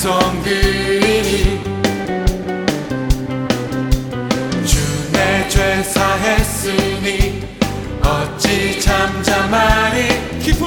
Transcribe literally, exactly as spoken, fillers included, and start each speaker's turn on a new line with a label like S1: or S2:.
S1: 찬송 드리니 주 내 죄 사했으니 어찌 잠잠하리. 기쁨